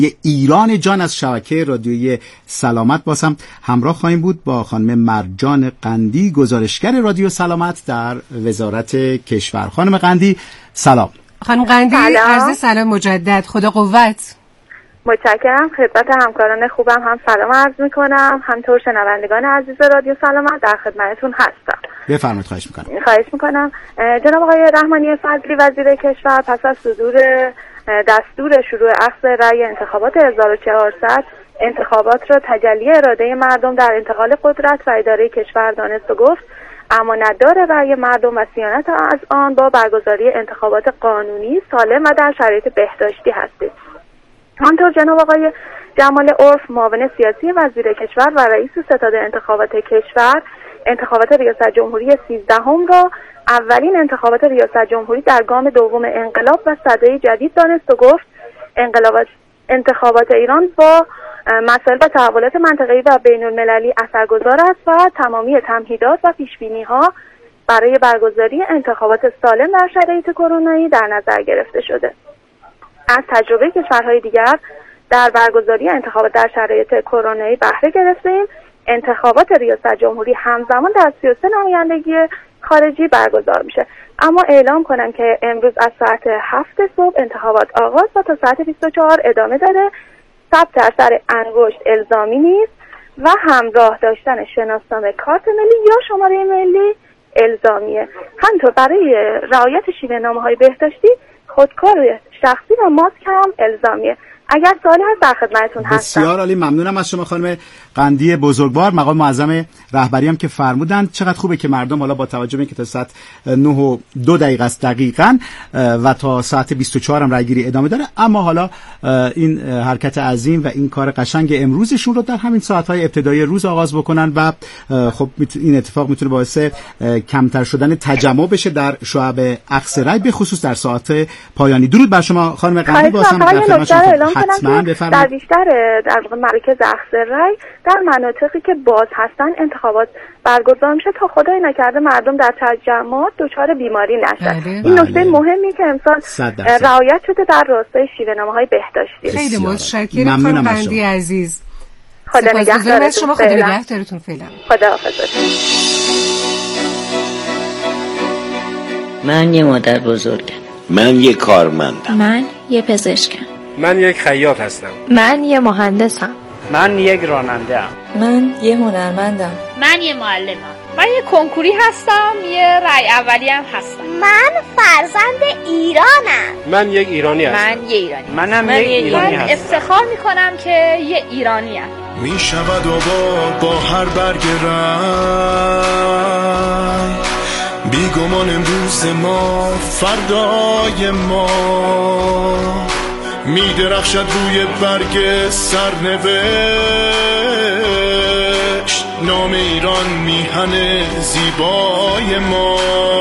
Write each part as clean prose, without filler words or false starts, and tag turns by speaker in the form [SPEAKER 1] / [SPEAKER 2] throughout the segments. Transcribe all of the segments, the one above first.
[SPEAKER 1] ایران جان از شبکه رادیویی سلامت باز هم همراه خواهیم بود با خانم مرجان قندی، گزارشگر رادیو سلامت در وزارت کشور. خانم قندی سلام.
[SPEAKER 2] خانم قندی عرض سلام مجدد، خدا قوت.
[SPEAKER 3] متشکرم. خدمت همکاران خوبم هم سلام عرض میکنم، همطور شنوندگان عزیز رادیو سلامت در خدمتتون هستم.
[SPEAKER 1] بفرمایید.
[SPEAKER 3] خواهش میکنم. جناب آقای رحمانی فضلی وزیر کشور پس از صدور دستور شروع اخذ رأی انتخابات 1400 انتخابات را تجلی اراده مردم در انتقال قدرت و اداره کشور دانست و گفت امانتدار رأی مردم و صیانت از آن با برگزاری انتخابات قانونی، سالم و در شرایط بهداشتی هستید. همطور جناب آقای جمال عرف معاون سیاسی وزیر کشور و رئیس ستاد انتخابات کشور انتخابات ریاست جمهوری 13 را اولین انتخابات ریاست جمهوری در گام دوم انقلاب و سده جدید دانست و گفت انتخابات ایران با مسائل و تحولات منطقه‌ای و بین‌المللی اثرگذار است و تمامی تمهیدات و پیش‌بینی‌ها برای برگزاری انتخابات سالم در شرایط کرونایی در نظر گرفته شده. از تجربه کشورهای دیگر در برگزاری انتخابات در شرایط کرونایی بهره گرفتیم. انتخابات ریاست جمهوری همزمان در 33 نمایندگی خارجی برگزار میشه. اما اعلام کنم که امروز از ساعت 7 صبح انتخابات آغاز و تا ساعت 24 ادامه داره. ثبت اثر انگشت الزامی نیست و همراه داشتن شناسنامه کارت ملی یا شماره ملی الزامیه. همینطور برای رعایت شیوه‌نامه‌های بهداشتی خودکار شخصی و ماسک هم الزامیه. اگر سوالی هست در خدمتتون هستم.
[SPEAKER 1] بسیار عالی، ممنونم از شما خانم قندی بزرگوار، مقام معظم رهبری هم که فرمودند. چقدر خوبه که مردم حالا با توجه به اینکه تا ساعت 9:02 است دقیقاً و تا ساعت 24 هم رایگیری ادامه داره، اما حالا این حرکت عظیم و این کار قشنگ امروزشون رو در همین ساعت‌های ابتدایی روز آغاز بکنن و خب این اتفاق میتونه باعث کمتر شدن تجمع بشه در شعب اخذ رای، به خصوص در ساعت پایانی. درود بر شما خانم قندی. بازم در خدمت شما. حتما بفرمایید.
[SPEAKER 3] در بیشتر در مراکز اخذ رای در مناطقی که باز هستن انتخابات برگزار میشه تا خدای نکرده مردم در تجمعات دچار بیماری نشن. این نکته مهمی که امسال رعایت شده در راستای شیوه‌نامه‌های بهداشتی.
[SPEAKER 2] خیلی متشکرم خانم قندی عزیز.
[SPEAKER 3] خدا نگهدارتون.
[SPEAKER 2] شما خدا نگهدارتون. فعلا
[SPEAKER 3] خداحافظ.
[SPEAKER 4] من یه مادر بزرگم.
[SPEAKER 5] من یه کارمندم.
[SPEAKER 6] من یه پزشکم.
[SPEAKER 7] من یک خیاط هستم.
[SPEAKER 6] من یه مهندسم.
[SPEAKER 8] من یک راننده‌ام.
[SPEAKER 9] من یه هنرمندم.
[SPEAKER 10] من یه معلمم. من یه کنکوری هستم، یه رای اولی هم هستم.
[SPEAKER 11] من فرزند ایرانم.
[SPEAKER 7] من یک ایرانی هستم.
[SPEAKER 10] من یه ایرانی.
[SPEAKER 8] منم یک ایرانی هستم.
[SPEAKER 10] من افتخار میکنم که یه ایرانی ام.
[SPEAKER 12] میشود آباد با هر برگ رنگ، بیگمان امروز ما فردای ما، میدرخشد روی برگ سرنوشت، نام ایران میهن زیبای ما.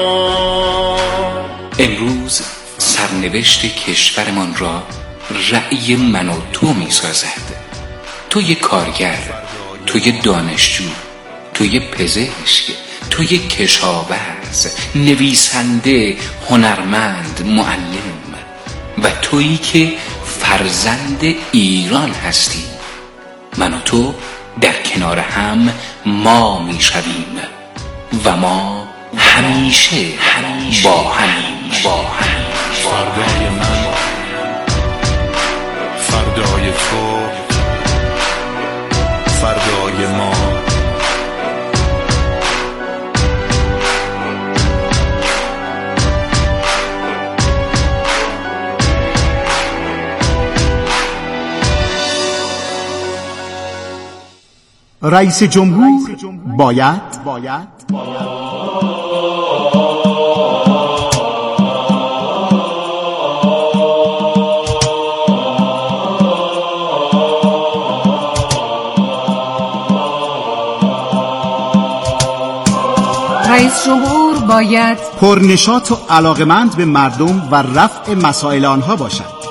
[SPEAKER 13] امروز سرنوشت کشورمان را رأی من و تو میسازد. تو یک کارگر، تو یک دانشجو، تو یک پزشک، تو یک کشاورز، نویسنده، هنرمند، معلم و تویی که فرزند ایران هستی. من و تو در کنار هم ما می شویم و ما همیشه با همیم.
[SPEAKER 12] فردای من، فردای تو، فردای ما.
[SPEAKER 1] رئیس جمهور باید
[SPEAKER 2] رئیس جمهور باید
[SPEAKER 1] پرنشاط و علاقمند به مردم و رفع مسائل آنها باشد.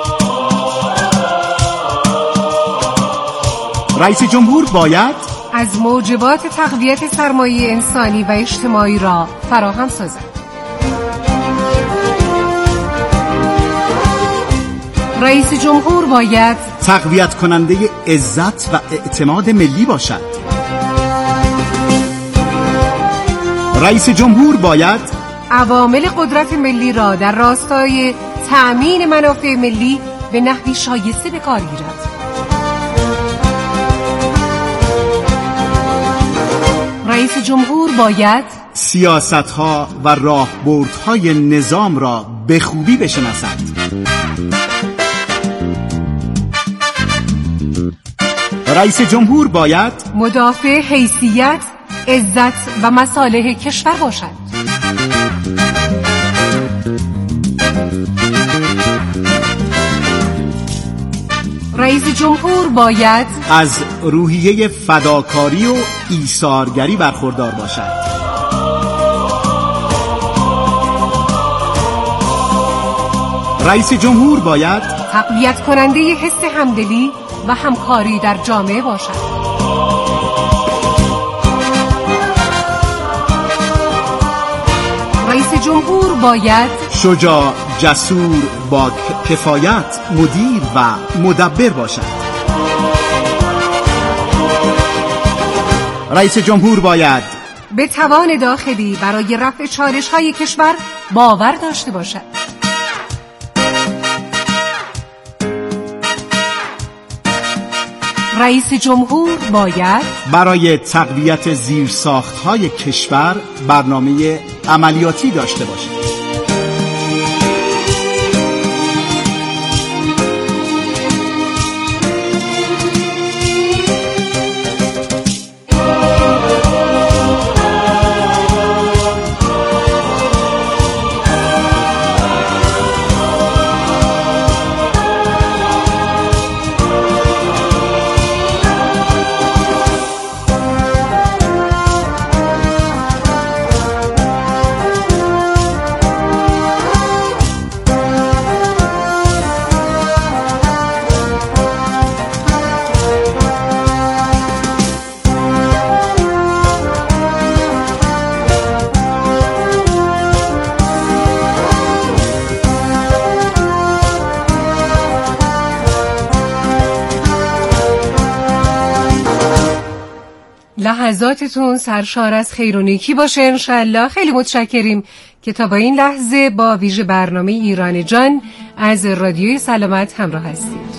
[SPEAKER 1] رئیس جمهور باید
[SPEAKER 2] از موجبات تقویت سرمایه انسانی و اجتماعی را فراهم سازد. رئیس جمهور باید
[SPEAKER 1] تقویت کننده عزت و اعتماد ملی باشد. رئیس جمهور باید
[SPEAKER 2] عوامل قدرت ملی را در راستای تأمین منافع ملی به نحوی شایسته به کار گیرد. رئیس جمهور باید
[SPEAKER 1] سیاست‌ها و راهبردهای نظام را به خوبی بشناسد. رئیس جمهور باید
[SPEAKER 2] مدافع حیثیت، عزت و مصالح کشور باشد. رئیس جمهور باید
[SPEAKER 1] از روحیه فداکاری و ایثارگری برخوردار باشد. رئیس جمهور باید
[SPEAKER 2] تقویت کننده حس همدلی و همکاری در جامعه باشد. رئیس جمهور باید
[SPEAKER 1] شجاع، جسور، با کفایت، مدیر و مدبر باشد. رئیس جمهور باید
[SPEAKER 2] به توان داخلی برای رفع چالش‌های کشور باور داشته باشد. رئیس جمهور باید
[SPEAKER 1] برای تقویت زیرساخت‌های کشور برنامه عملیاتی داشته باشد.
[SPEAKER 2] لحظاتتون سرشار از خیر و نیکی باشه انشالله. خیلی متشکریم که تا با این لحظه با ویژه برنامه ایران جان از رادیوی سلامت همراه هستید.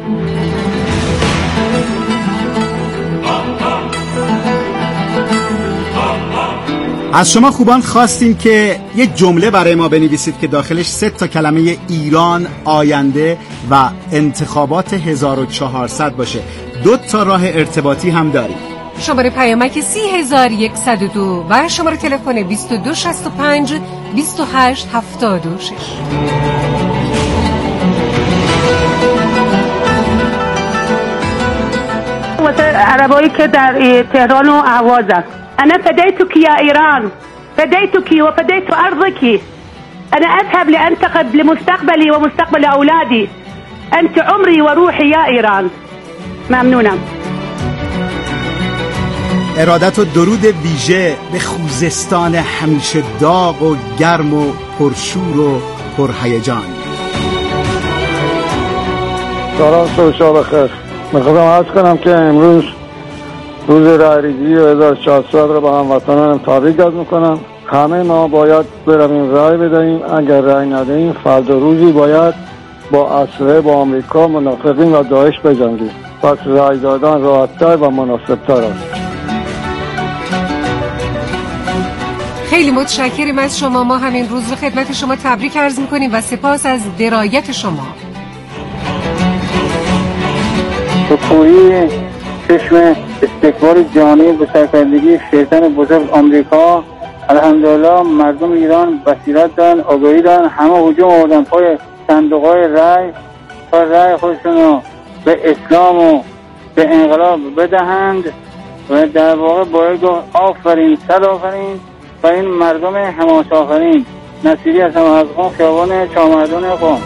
[SPEAKER 1] از شما خوبان خواستیم که یه جمله برای ما بنویسید که داخلش 3 کلمه ایران، آینده و انتخابات 1400 باشه. 2 راه ارتباطی هم داریم.
[SPEAKER 2] شماره پیامک 30102 و شماره تلفن 2265 2876.
[SPEAKER 4] واسه عربایی که در تهران و اهوازن، انا فديتك يا ايران، فديتك وفديت ارضك، انا اذهب لانتخب لمستقبلي ومستقبل اولادي، انت عمري وروحي يا ايران. ممنونم.
[SPEAKER 1] ارادت و درود ویژه به خوزستان همیشه داغ و گرم و پرشور و پرهیجان.
[SPEAKER 14] سلام شب بخیر. میخواستم عرض کنم که امروز روز رای‌ریزی 1400 رو به هموطنان تبریک عرض میکنم. همه ما باید برویم رای بدهیم. اگر رای ندهیم فردا روزی باید با اسلحه با آمریکا منافقین و داعش بجنگیم. پس رای دادن راحت‌تر و مناسب‌تر است.
[SPEAKER 2] خیلی متشکریم از شما. ما همین روز رو خدمت شما تبریک عرض میکنیم و سپاس از درایت شما.
[SPEAKER 15] شکوهی چشم استکبار جهانی به سرکردگی شیطان بزرگ آمریکا، الحمدلله مردم ایران بصیرت دارن، آگاهی دارن، همه هجوم آوردن پای صندوق‌های رای تا رای خودشون رو به اسلام و به انقلاب بدهند و در واقع باید گفت آفرین، صد آفرین و این مردم حماس آفرین. نصیری هستم از قم، خیابان چهارمردان قم.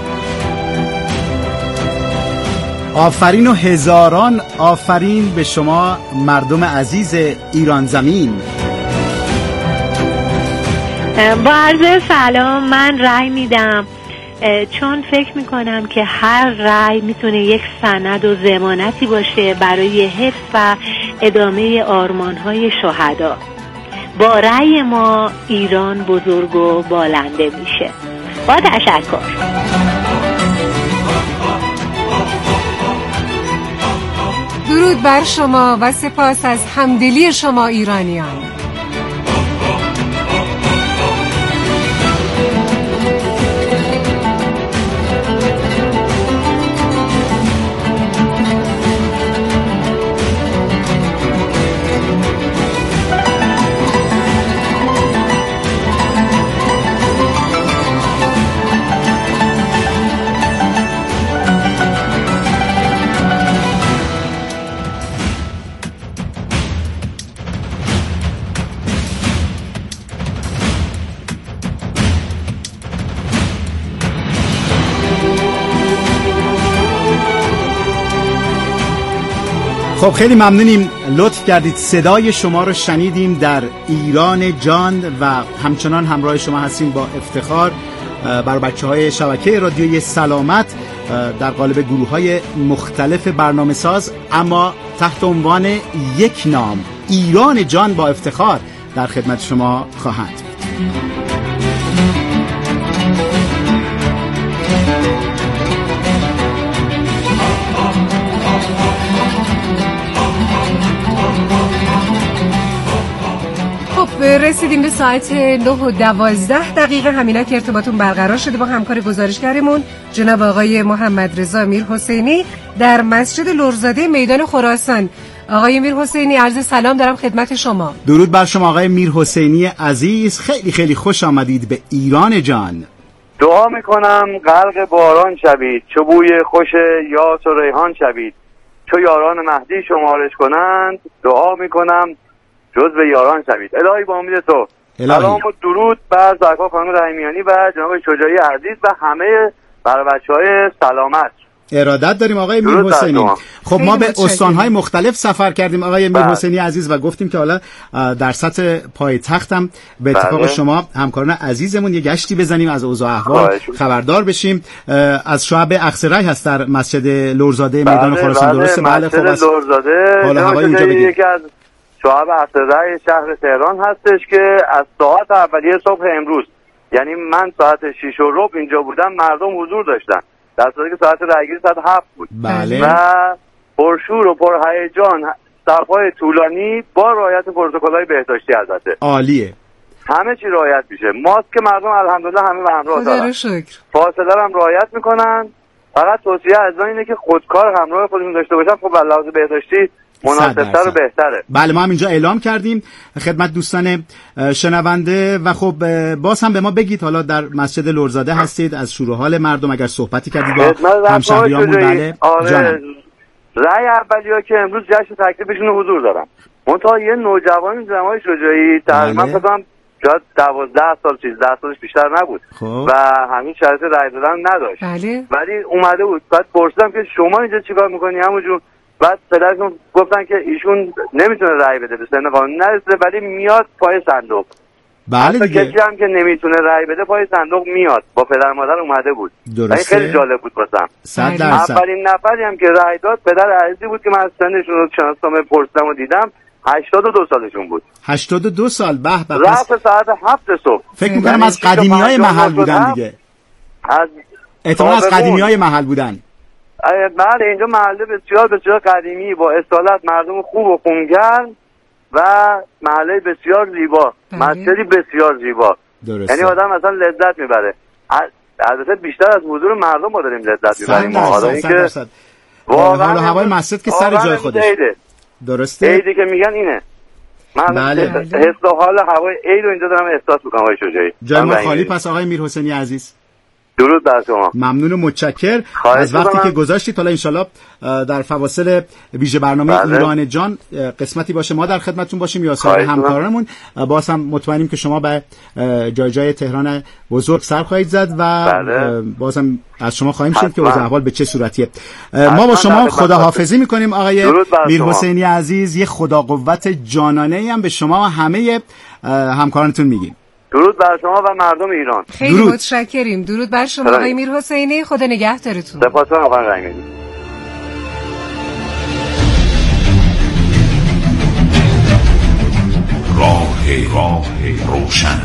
[SPEAKER 1] آفرین و هزاران آفرین به شما مردم عزیز ایران زمین.
[SPEAKER 16] با عرض سلام، من رای میدم
[SPEAKER 4] چون فکر میکنم که هر رأی میتونه یک سند و ضمانتی باشه برای حفظ و ادامه آرمانهای شهدا. با رأی ما ایران بزرگ و بالنده میشه. با تشکر.
[SPEAKER 2] درود بر شما و سپاس از همدلی شما ایرانیان.
[SPEAKER 1] خب خیلی ممنونیم، لطف کردید، صدای شما رو شنیدیم در ایران جان و همچنان همراه شما هستیم با افتخار بر بچه‌های شبکه رادیوی سلامت در قالب گروه‌های مختلف برنامه ساز، اما تحت عنوان یک نام، ایران جان، با افتخار در خدمت شما خواهند بود.
[SPEAKER 2] رسیدیم به ساعت 9:12 همینا که ارتباطون برقرار شده با همکار گزارشگرمون جناب آقای محمد رضا میرحسینی در مسجد لرزاده میدان خراسان. آقای میرحسینی، عرض سلام دارم خدمت شما.
[SPEAKER 1] درود بر شما آقای میرحسینی عزیز، خیلی خیلی خوش آمدید به ایران جان.
[SPEAKER 16] دعا میکنم غرق باران شوید، چو بوی خوش یاس و ریحان شوید، چو یاران مهدی شمارش کنند، دعا میکنم جز به یاران شوید. الهی با امید تو. سلام و درود بر سرکار خانم رحیمیانی و جناب شجاعی عزیز و همه بر بچه‌های سلامت.
[SPEAKER 1] ارادت داریم آقای میرحسینی. خب ما به استان‌های مختلف سفر کردیم آقای میرحسینی عزیز و گفتیم که حالا در سطح پایتخت هم به اتفاق شما همکاران عزیزمون یه گشتی بزنیم، از اوضاع احوال خبردار بشیم. از شعب اقصی هست در مسجد لرزاده میدان خراسان، درسته؟ بله. خب
[SPEAKER 16] مسجد لرزاده
[SPEAKER 1] حالا هوای اونجا بگید.
[SPEAKER 16] یکی از شعب اقصی شهر تهران هستش که از ساعت اولیه صبح امروز، یعنی من ساعت 6:15 اینجا بودم، مردم حضور داشتن، در صورتی که ساعت رایگیری ساعت 7 بود.
[SPEAKER 1] بله.
[SPEAKER 16] و پرشور و پرهیجان، صف‌های طولانی با رعایت پروتکل‌های بهداشتی. البته
[SPEAKER 1] عالیه،
[SPEAKER 16] همه چی رعایت میشه. ماسک مردم الحمدلله همه به همراه دارن،
[SPEAKER 2] خدا رو شکر.
[SPEAKER 16] فاصله هم رعایت میکنن. فقط توصیه از اینه که خودکار همراه خودشون داشته باشن، خب به لحاظ بهداشتی مناسب‌تر و بهتره.
[SPEAKER 1] بله، ما هم اینجا اعلام کردیم خدمت دوستان شنونده. و خب باز هم به ما بگید، حالا در مسجد لرزاده هستید، از شروع حال مردم اگر صحبتی کردید با همشهریامون. بله
[SPEAKER 16] آره. رأی اولیا که امروز جشن تکلیفشون حضور دارم، منتها یه نوجوانی جناب شجاعی تقریبا فکر کنم شاید 12 سال 13 سالش بیشتر نبود و همین شرط رأی دادن نداشت. ولی اومده بود. بعد پرسیدم که شما اینجا چیکار می‌کنی همونجور؟ بعد پدرشون گفتن که ایشون نمیتونه رأی بده، به سن قانونی نرسیده، ولی میاد پای صندوق.
[SPEAKER 1] بله دیگه.
[SPEAKER 16] کسی هم که نمیتونه رأی بده پای صندوق میاد، با پدر مادر اومده بود.
[SPEAKER 1] درسته.
[SPEAKER 16] خیلی جالب بود واسم.
[SPEAKER 1] 100%.
[SPEAKER 16] اولین نفری هم که رأی داد پدر عزیزی بود که من از سنشون رو شناسنامه پرسیدم و دیدم، 82 سالشون بود.
[SPEAKER 1] 82 سال. به به.
[SPEAKER 16] رفت ساعت 7 صبح.
[SPEAKER 1] فکر می‌کنم از قدیمیای محل بودن دیگه.
[SPEAKER 16] از
[SPEAKER 1] احتمالاً از قدیمیای محل بودن.
[SPEAKER 16] بله، اینجا محله بسیار بسیار قدیمی با اصالت، مردم خوب و خونگرم و محله بسیار زیبا، مسجدی بسیار زیبا.
[SPEAKER 1] درسته.
[SPEAKER 16] یعنی آدم اصلا لذت میبره. البته بیشتر از حضور مردم ما داریم لذت میبریم.
[SPEAKER 1] حالا اینکه واقعا هوای مسجد که سر جای خودش. درسته.
[SPEAKER 16] عیدی که میگن اینه. من حس و حال هوای عید رو اینجا دارم احساس میکنم آقای شجاعی.
[SPEAKER 1] جای ما خالی پس آقای میرحسینی عزیز.
[SPEAKER 16] درود بر شما.
[SPEAKER 1] ممنون و متشکر از وقتی که گذاشتید. حالا انشالله در فواصل ویژه برنامه ایران جان قسمتی باشه ما در خدمتتون باشیم یا سایر همکارانمون. باز هم مطمئنیم که شما به جای تهران بزرگ سر خواهید زد و باز هم از شما خواهیم شد که اوضاع احوال به چه صورتیه. ما با شما خداحافظی میکنیم آقای میرحسینی عزیز. یه خدا قوت جانانه هم به شما و همه همکارانتون میگیم.
[SPEAKER 16] درود بر شما و مردم ایران.
[SPEAKER 2] خیلی متشکریم. درود بر شما آقای میرحسینی. خدا نگهدارتون.
[SPEAKER 16] سپاسگزارم آقای رحیمی.
[SPEAKER 12] راه روشن.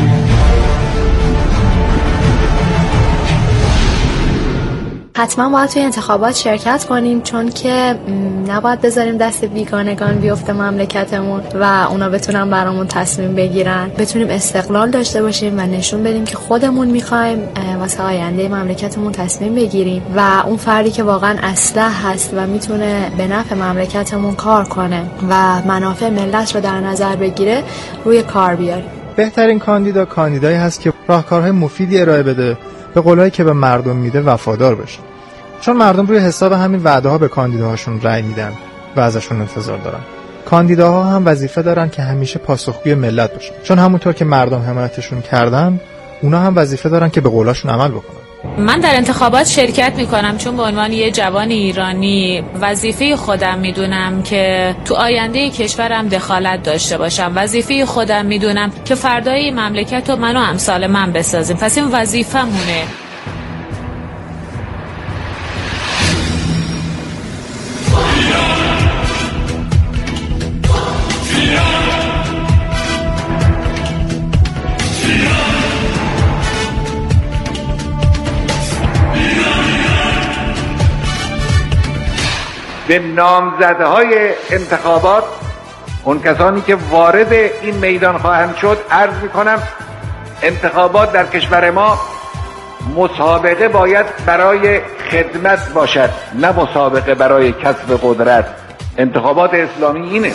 [SPEAKER 6] حتما باید توی انتخابات شرکت کنیم، چون که نباید بذاریم دست بیگانگان بیفته مملکتمون و اونا بتونن برامون تصمیم بگیرن. بتونیم استقلال داشته باشیم و نشون بدیم که خودمون میخوایم واسه آینده مملکتمون تصمیم بگیریم و اون فردی که واقعا اصلح هست و میتونه به نفع مملکتمون کار کنه و منافع ملت رو در نظر بگیره روی کار بیاریم.
[SPEAKER 17] بهترین کاندیدایی هست که راهکارهای مفیدی ارائه بده، به قولایی که به مردم میده وفادار بشه، چون مردم روی حساب همین وعده ها به کاندیداهاشون رأی میدن و ازشون انتظار دارن. کاندیداها هم وظیفه دارن که همیشه پاسخگوی ملت باشن، چون همونطور که مردم حمایتشون کردن اونا هم وظیفه دارن که به قولاشون عمل بکنن.
[SPEAKER 18] من در انتخابات شرکت میکنم چون به عنوان یه جوان ایرانی وظیفه خودم میدونم که تو آینده کشورم دخالت داشته باشم. وظیفه خودم میدونم که فردای مملکت رو من و امثال من بسازیم. پس این وظیفه‌مونه.
[SPEAKER 19] به نامزدهای انتخابات، اون کسانی که وارد این میدان خواهند شد، عرض میکنم انتخابات در کشور ما مسابقه باید برای خدمت باشد، نه مسابقه برای کسب قدرت. انتخابات اسلامی اینه.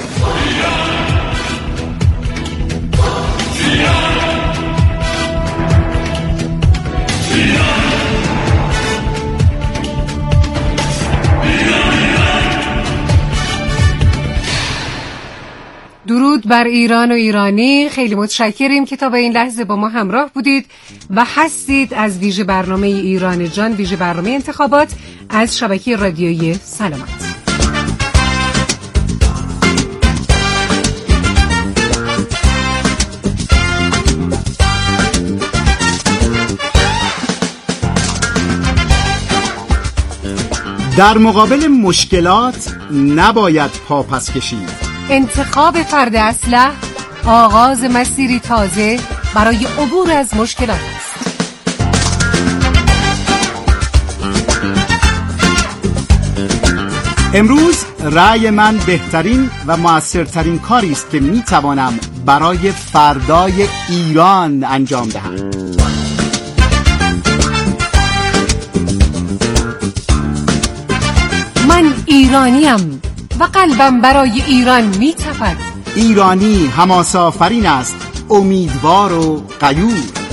[SPEAKER 2] درود بر ایران و ایرانی. خیلی متشکریم که تا به این لحظه با ما همراه بودید و هستید از ویژه برنامه ایران جان، ویژه برنامه انتخابات از شبکه رادیویی سلامت.
[SPEAKER 1] در مقابل مشکلات نباید پا پس کشید.
[SPEAKER 2] انتخاب فرد اصلح آغاز مسیری تازه برای عبور از مشکلات است.
[SPEAKER 1] امروز رأی من بهترین و مؤثرترین کاری است که میتوانم برای فردای ایران انجام دهم.
[SPEAKER 2] من ایرانیم و قلبم برای ایران میتپد.
[SPEAKER 1] ایرانی حماسه‌آفرین است، امیدوار و غیور.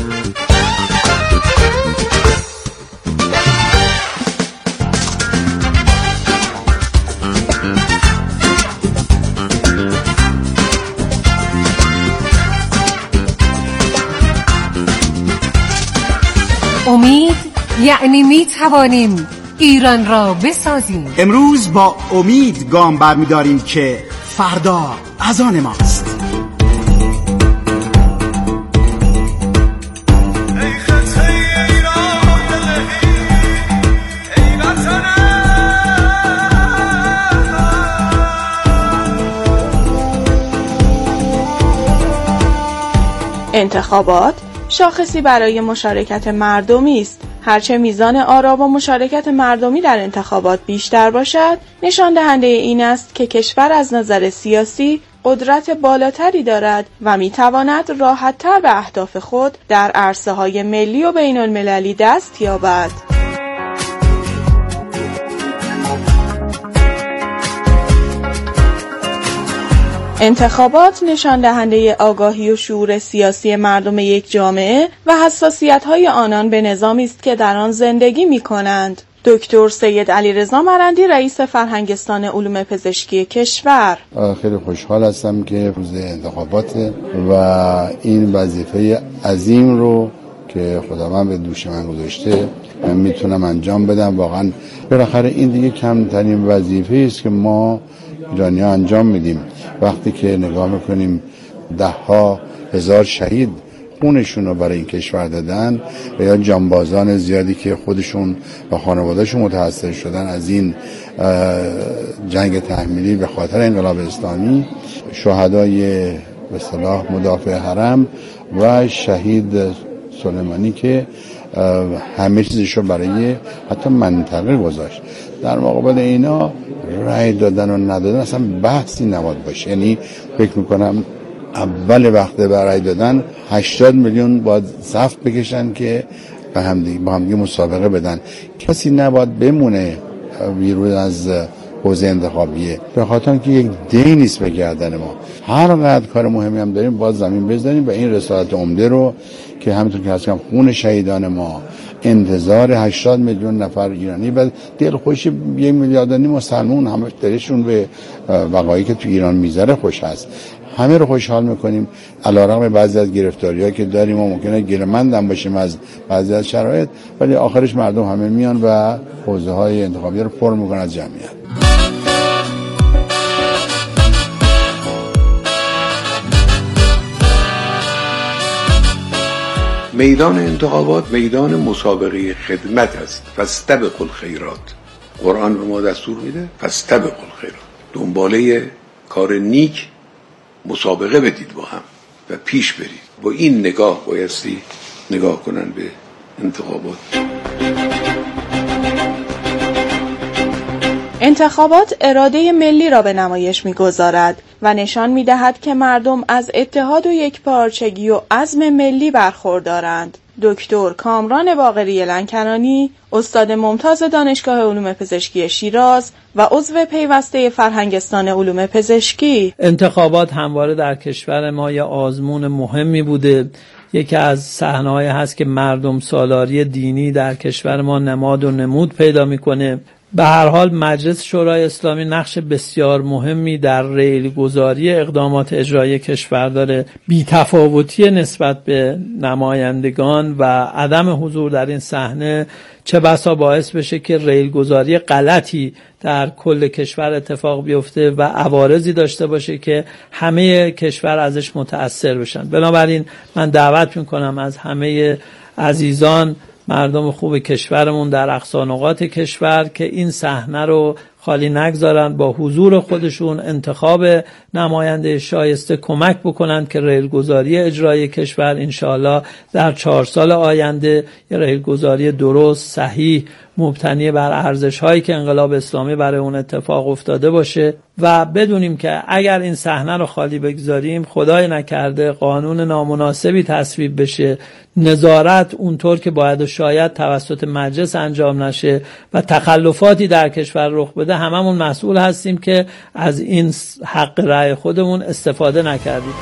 [SPEAKER 2] امید یعنی میتوانیم ایران را بسازیم.
[SPEAKER 1] امروز با امید گام برمی‌داریم که فردا از آن ماست.
[SPEAKER 20] انتخابات شاخصی برای مشارکت مردمی است. هرچه میزان آرا و مشارکت مردمی در انتخابات بیشتر باشد، نشان دهنده این است که کشور از نظر سیاسی قدرت بالاتری دارد و میتواند راحت‌تر به اهداف خود در عرصه‌های ملی و بین‌المللی دست یابد. انتخابات نشان دهنده آگاهی و شعور سیاسی مردم یک جامعه و حساسیت‌های آنان به نظامی است که در آن زندگی می‌کنند. دکتر سید علیرضا مرندی رئیس فرهنگستان علوم پزشکی کشور:
[SPEAKER 21] خیلی خوشحال هستم که روز انتخابات و این وظیفه عظیم رو که خداوند به دوش من گذاشته من میتونم انجام بدم. واقعا بالاخره این دیگه کمترین وظیفه است که ما ایرانی‌ها انجام میدیم. وقتی که نگاه میکنیم 10,000 شهید خونشون رو برای این کشور دادن و یا جانبازان زیادی که خودشون و خانوادهشون متأثر شدن از این جنگ تحمیلی به خاطر انقلاب اسلامی، شهدای به اصطلاح مدافع حرم و شهید سلیمانی که همه چیزشو برای حتی منطقه گذاشت. در مقابل اینا رأی دادن و ندادن اصلا بحثی نباید باشه. یعنی فکر میکنم اول وقت برای رأی دادن 80 میلیون باید صف بکشن که با همدیگه مسابقه بدن. کسی نباید بمونه بیرون از حوزه انتخابیه، به خاطر اینکه یک دین نیست به گردن ما. هر قدر کار مهمی هم داریم باید زمین بزنیم و این رسالت عمده رو که همونطور که هستم خون شهیدان ما، انتظار 80 میلیون نفر ایرانی و دلخوشی 1.5 میلیارد مسلمان همه دلشون به وقایعی که تو ایران میذاره خوش هست. همه رو خوشحال میکنیم علیرغم بعضی از گرفتاری‌ها که داریم و ممکنه گیرمند هم باشیم از بعضی از شرایط، ولی آخرش مردم همه میان و حوزه‌های انتخابی رو پر میکنن از جمعیت.
[SPEAKER 12] میدان انتخابات میدان مسابقه خدمت است. فاستبقوا الخیرات. قرآن به ما دستور میده فاستبقوا الخیرات. دنباله کار نیک مسابقه بدید با هم و پیش برید. با این نگاه بایستی نگاه کنن به انتخابات.
[SPEAKER 20] انتخابات اراده ملی را به نمایش می‌گذارد و نشان می‌دهد که مردم از اتحاد و یکپارچگی و عزم ملی برخوردارند. دکتر کامران باقری لنکرانی، استاد ممتاز دانشگاه علوم پزشکی شیراز و عضو پیوسته فرهنگستان علوم پزشکی:
[SPEAKER 3] انتخابات همواره در کشور ما یه آزمون مهمی بوده. یکی از صحنه‌هایی هست که مردم سالاری دینی در کشور ما نماد و نمود پیدا می‌کنه. به هر حال مجلس شورای اسلامی نقش بسیار مهمی در ریلگذاری اقدامات اجرایی کشور داره. بی‌تفاوتی نسبت به نمایندگان و عدم حضور در این صحنه چه بسا باعث بشه که ریلگذاری غلطی در کل کشور اتفاق بیفته و عوارضی داشته باشه که همه کشور ازش متأثر بشن. بنابراین من دعوت میکنم از همه عزیزان، مردم خوب کشورمون در اقصا نقاط کشور که این صحنه رو خالی نگذارن، با حضور خودشون انتخاب نماینده شایسته کمک بکنن که ریلگذاری اجرایی کشور انشاءالله در 4 سال آینده یه ریلگذاری درست، صحیح، مبتنی بر ارزش‌هایی که انقلاب اسلامی برای اون اتفاق افتاده باشه و بدونیم که اگر این صحنه رو خالی بگذاریم، خدای نکرده قانون نامناسبی تصویب بشه، نظارت اونطور که باید و شاید توسط مجلس انجام نشه و تخلفاتی در کشور رخ بده، هممون مسئول هستیم که از این حق رأی خودمون استفاده نکردیم.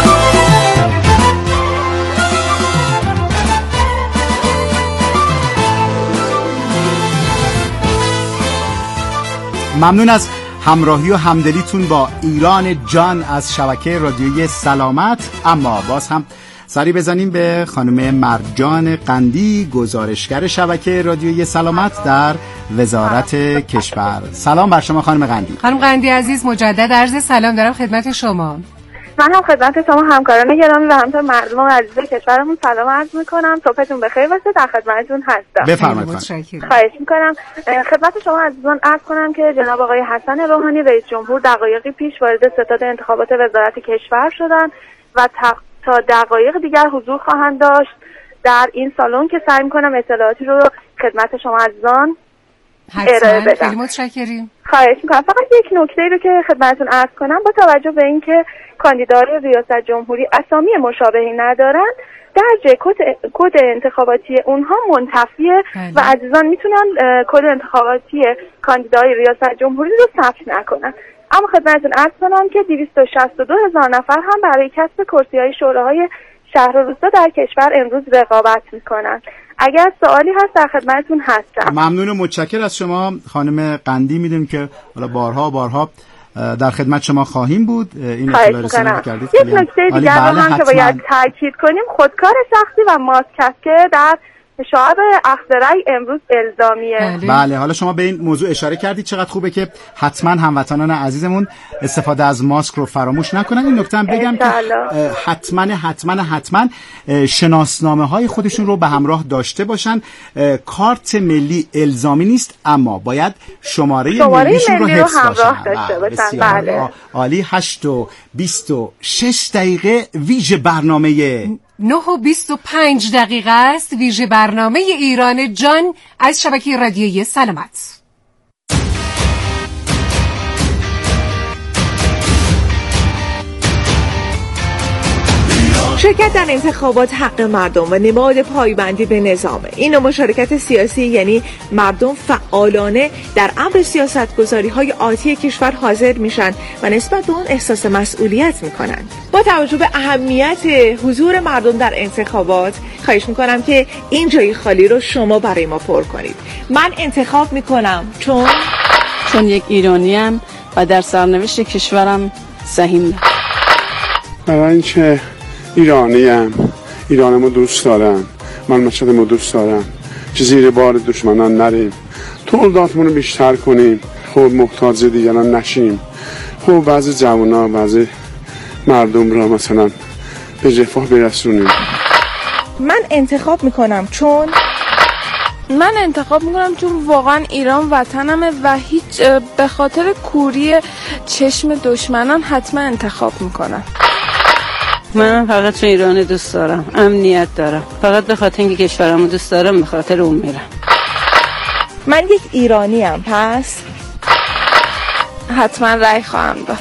[SPEAKER 1] ممنون از همراهی و همدلیتون با ایران جان از شبکه رادیویی سلامت. اما باز هم سری بزنیم به خانم مرجان قندی، گزارشگر شبکه رادیویی سلامت در وزارت کشور. سلام بر شما خانم قندی.
[SPEAKER 2] خانم قندی عزیز، مجدد عرض سلام دارم خدمت شما.
[SPEAKER 22] من هم خدمت شما همکاران گرامی و همینطور مردم عزیز کشورمون سلام عرض میکنم. صبحتون بخیر باشه. در خدمتتون هستم.
[SPEAKER 1] بفرمایید.
[SPEAKER 22] خواهش میکنم. خدمت شما عزیزان عرض کنم که جناب آقای حسن روحانی رئیس جمهور دقایقی پیش وارد ستاد انتخابات وزارت کشور شدند و تا دقایق دیگر حضور خواهند داشت در این سالن که سعی میکنم اطلاعاتی رو خدمت شما عزیزان ارائه بدم.
[SPEAKER 2] خیلی متشکریم.
[SPEAKER 22] خواهش میکنم. فقط یک نکته رو که خدمتتون عرض کنم، با توجه به اینکه کاندیدای ریاست جمهوری اسامی مشابهی ندارن، درج کد انتخاباتی اونها منتفیه و عزیزان میتونن کد انتخاباتی کاندیدای ریاست جمهوری رو ثبت نکنن. اما خدمتتون عرض کنم که 262,000 نفر هم برای کسب کرسی‌های شوراهای شهر و روستا در کشور امروز رقابت میکنن. اگر سوالی هست در خدمتتون هستم.
[SPEAKER 1] ممنون و متشکر از شما خانم قندی. میدونیم که حالا بارها در خدمت شما خواهیم بود. این اطلاع رسانی کردید.
[SPEAKER 22] یک نکته دیگر رو هم که باید تاکید کنیم، خودکار شخصی و ماسک است که در شعب اخذ رأی امروز الزامیه.
[SPEAKER 1] بله حالا شما به این موضوع اشاره کردید، چقدر خوبه که حتما هموطنان عزیزمون استفاده از ماسک رو فراموش نکنن. این نکته هم بگم که حتما شناسنامه های خودشون رو به همراه داشته باشن. کارت ملی الزامی نیست، اما باید شماره ملیشون رو حفظ
[SPEAKER 22] داشته باشن. بله
[SPEAKER 1] عالی. 8:26 ویژه برنامه
[SPEAKER 2] 9:25 است. ویژه برنامه ایران جان از شبکه رادیویی سلامت.
[SPEAKER 20] شرکت در انتخابات حق مردم و نماد پایبندی به نظامه. این مشارکت سیاسی یعنی مردم فعالانه در امر سیاستگذاری‌های آتی کشور حاضر میشن و نسبت به اون احساس مسئولیت میکنن. با توجه به اهمیت حضور مردم در انتخابات خواهش میکنم که این جای خالی رو شما برای ما پر کنید. من انتخاب میکنم چون
[SPEAKER 5] یک ایرانیم و در سرنوشت کشورم سهیم.
[SPEAKER 9] برای اینکه ایرانیم، ایرانمو دوست دارم، مملکتمو دوست دارم، که زیر بار دشمنان نریم، تولیداتمون رو بیشتر کنیم، خب محتاج دیگران نشیم، خب بعضی جوانا بعضی مردم را مثلا به رفاه برسونیم.
[SPEAKER 20] من انتخاب میکنم چون
[SPEAKER 23] واقعا ایران وطنمه و هیچ به خاطر کوری چشم دشمنان حتما انتخاب میکنم.
[SPEAKER 5] من فقط چون ایران دوست دارم، امنیت دارم، فقط به خاطر اینکه کشورمو دوست دارم به خاطر اون میرم.
[SPEAKER 20] من یک ایرانیم، پس
[SPEAKER 23] حتما رأی خواهم داد.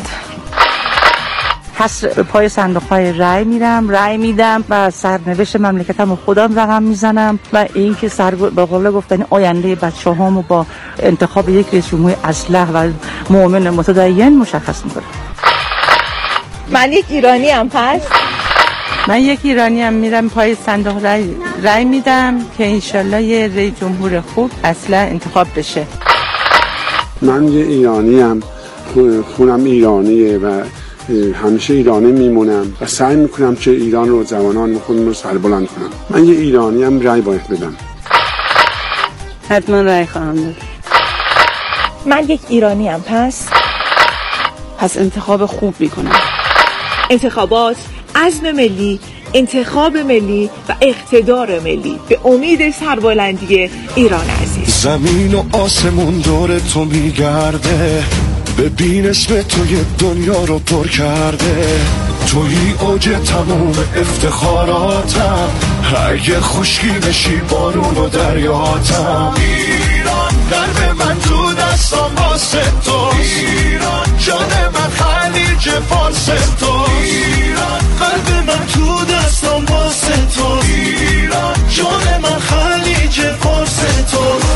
[SPEAKER 24] پس به پای صندوق‌های رأی میدم و سرنوشت مملکتمو خودم رقم میزنم و این که به قول گفتن آینده بچه‌هامو با انتخاب یک رئیس جمهور اصلح و مؤمن متدین مشخص میکنم.
[SPEAKER 20] من یک ایرانیم، پس
[SPEAKER 24] من یک ایرانیم، میرم پای صندوق رأی میدم که انشالله یه رئیس جمهور خوب اصلا انتخاب بشه.
[SPEAKER 9] من یه ایرانیم، خونم ایرانیه و همیشه ایرانی میمونم و سعی میکنم که ایران رو، جوانان خودم رو سربلند کنم. من یه ایرانیم، رأی باید بدم.
[SPEAKER 5] حتما رأی خواهم داد.
[SPEAKER 20] من یک ایرانیم، پس
[SPEAKER 5] انتخاب خوب میکنم.
[SPEAKER 20] انتخابات، عزم ملی، انتخاب ملی و اقتدار ملی به امید سربلندی ایران عزیز.
[SPEAKER 25] زمین و آسمون دور تو میگرده، ببین اسم توی دنیا رو پر کرده، توی اوج تموم افتخاراتم، اگه خشکی بشی بارون و دریاتم. ایران قلب من تو دستم واسه توست، ایران جان من خلیج فارس توست، ایران قلب من تو دستم واسه توست، ایران جان من خلیج فارس توست.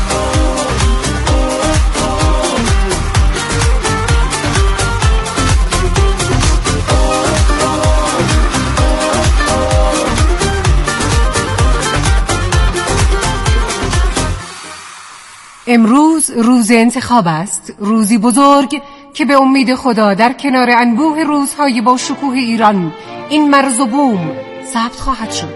[SPEAKER 2] امروز روز انتخاب است، روزی بزرگ که به امید خدا در کنار انبوه روزهای با شکوه ایران این مرز و بوم ثبت خواهد شد.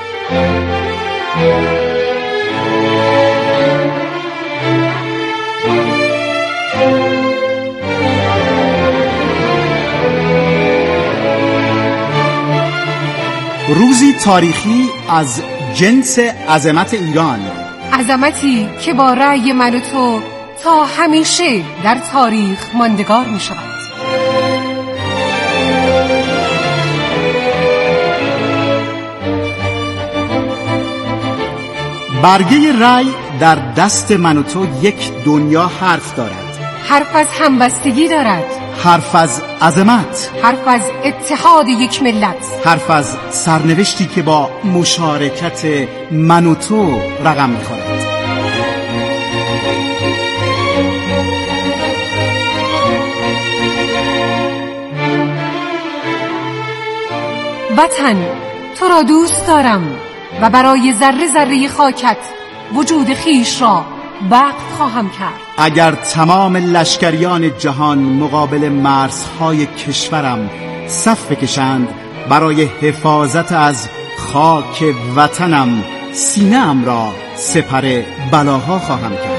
[SPEAKER 1] روزی تاریخی از جنس عظمت ایران،
[SPEAKER 2] عظمتی که با رأی من و تو تا همیشه در تاریخ ماندگار می شود.
[SPEAKER 1] برگه رأی در دست من و تو یک دنیا حرف دارد،
[SPEAKER 2] حرف از همبستگی دارد،
[SPEAKER 1] حرف از عظمت،
[SPEAKER 2] حرف از اتحاد یک ملت،
[SPEAKER 1] حرف از سرنوشتی که با مشارکت من و تو رقم می‌خورد.
[SPEAKER 2] وطن، تو را دوست دارم و برای ذره ذره خاکت وجود خیش را وقف خواهم کرد.
[SPEAKER 1] اگر تمام لشکریان جهان مقابل مرزهای کشورم صف بکشند، برای حفاظت از خاک وطنم سینه‌ام را سپر بلاها خواهم کرد.